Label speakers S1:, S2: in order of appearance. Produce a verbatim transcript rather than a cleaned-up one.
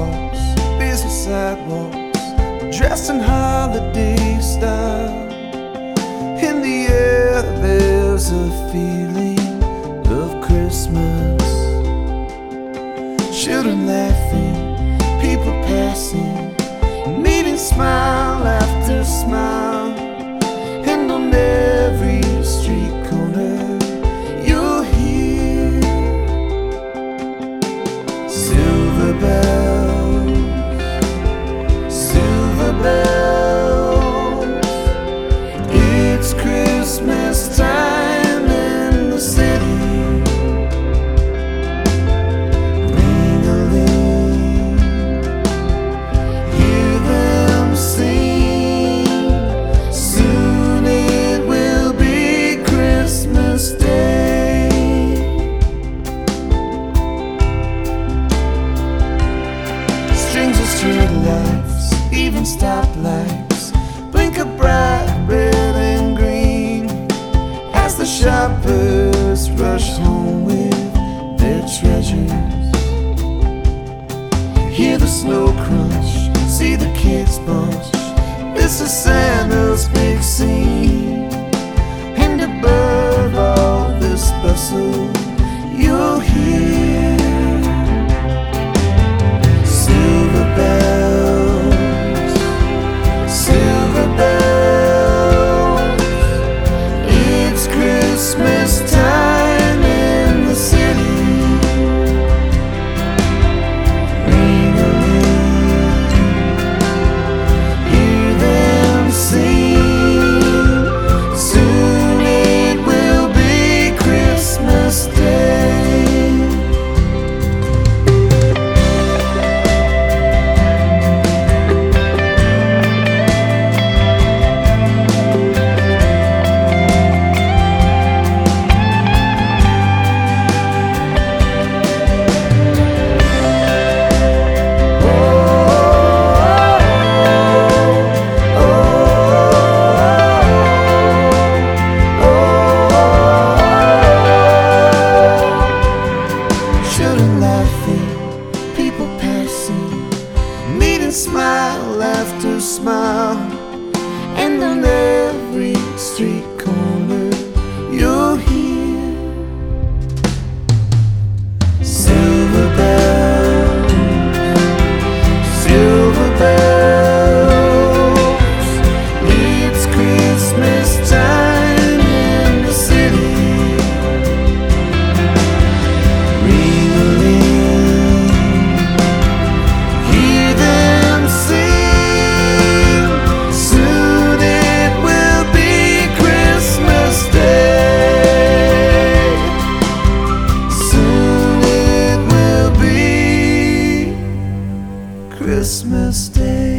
S1: walks, busy sidewalks, dressed in holiday style. In the air there's a feeling of Christmas. Children laughing, people passing, meeting smile after smile. And on every street corner you'll hear silver bells, silver bells. It's Christmas time in the city. Ring-a-ling, hear them sing. Soon it will be Christmas Day. Strings of street lights, even stoplights, blink a bright red and green as the shoppers rush home with their treasures. Hear the snow crunch, see the kids bunch. This is Santa's big scene. And above all this bustle you'll hear silver bells, silver bells. It's Christmas time in the city. Ring-a-ling, hear them sing. Soon it will be Christmas Day. Children laughing, people passing, meeting smile after smile. And on every street corner you'll hear silver bells, silver bells. It's Christmas time in the city. Hear them sing. Soon it will be Christmas Day. Soon it will be Christmas Day.